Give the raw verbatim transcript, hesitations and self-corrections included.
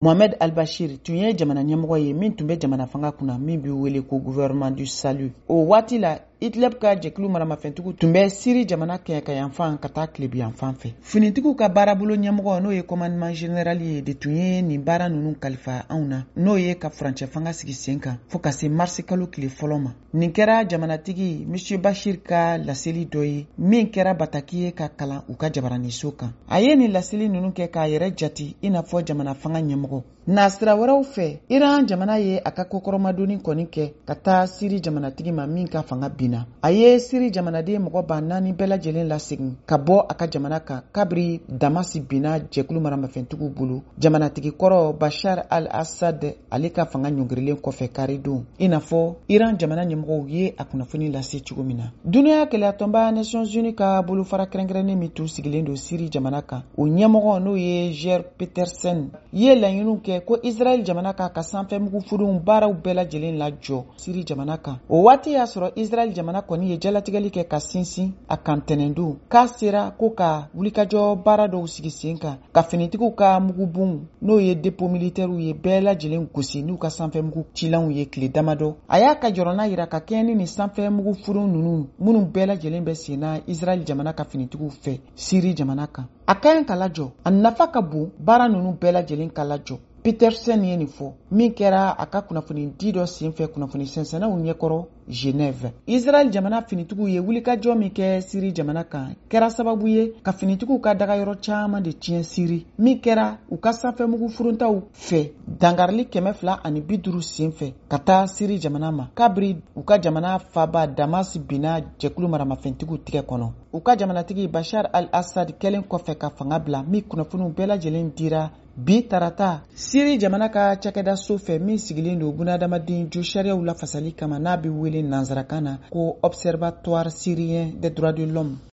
Mohamed al-Bashir tun ye jamana ɲɛmɔgɔ ye min tun bɛ jamana fanga kunna min bɛ wele ko gouvernement du salut. O waati la Idlib ka jɛkulu maramafɛntigiw tun bɛ Siri jamana kɛ ka yanfan ka taa Tilebi yanfan fɛ. Finitigiw ka baarabolo ɲɛmɔgɔ n'o ye commandement général ye de tun ye nin baara ninnu kalifa anw na n'o ye ka furancɛ fanga sigi sen kan fo ka se mars kalo tile fɔlɔ ma. Nin kɛra jamanatigi Monsieur Bashir ka laseli dɔ ye min kɛra bataki ye ka kalan u ka jabaraniso kan. A ye nin laseli ninnu kɛ k'a yɛrɛ jati i n'a fɔ jamana fanga ɲɛmɔgɔ. Nasira wɛrɛw fɛ Iran jamana ye a ka kokɔrɔmadonni kɔni kɛ ka taa Siri jamanatigi ma min ka fanga binna. A ye Siri jamanaden mɔgɔ ba naani bɛɛ lajɛlen lasegin ka bɔ a ka jamana kan kabiri Damasi binna jɛkulu maramafɛntigiw bolo. Jamanatigi kɔrɔ Bashar al-Assad ale ka fanga ɲɔngirilen kɔfɛ karidon i n'a fɔ Iran jamana ɲɛmɔgɔw ye a kunnafoni lase cogo min na. Duniya kɛlɛyatɔnba Nations Unies ka bolofara kɛrɛnkɛrɛnnen min tun sigilen don Siri jamana kan o ɲɛmɔgɔ n'o ye Geir Petersen ye laɲiniw kɛ ko Israel jamana ka ka sanfɛmugu fudunw baaraw bɛɛ lajɛlen lajɔ Siri jamana kan. O waati y'a sɔrɔ Israel jamana kɔni ye jalatigɛli kɛ ka sinsin a kan tɛnɛndon k'a sera ko ka wulikajɔ baara dɔw sigi sen kan ka finitigiw ka mugubunw n'o ye depo militaires ye bɛɛ lajɛlen gosi n'u ka sanfɛmugu cilanw ye tile damadɔ. A y'a ka jɔrɔna yira ka kɛɲɛ ni nin sanfɛmugu fudun ninnu minnu bɛɛ lajɛlen bɛ sen na Israel jamana ka finitigiw fɛ Siri jamana kan. A ka ɲi ka lajɔ, a nafa ka bon baara ninnu bɛɛ lajɛlen ka lajɔ. Petersen ye nin fɔ min kɛra a ka kunnafoni di dɔ senfɛ kunnafoni sɛnsɛnnaw ɲɛkɔrɔ Genève. Israel jamana finitigiw ye wulikajɔ min kɛ Siri jamana kan kɛra sababu ye ka finitigiw ka dagayɔrɔ caman de tiɲɛ Siri min kɛra u ka sanfɛmugu furuntaw fɛ dangarili kɛmɛ fila ani bi duuru senfɛ ka taa Siri jamana ma kabiri u ka jamana faba Damas binna jɛkulu maramafɛntigiw tigɛ kɔnɔ. U ka jamanatigi Bashar al-Assad kɛlen kɔfɛ ka fanga bila min kunnafoniw bɛɛ lajɛlen dira bi tarata Siri jamana ka cakɛda so fɛ min sigilen don bunadamaden jo sariyaw lafasali kama n'a bɛ wele nanzarakan na ko Observatoire syrien des droits de l'homme.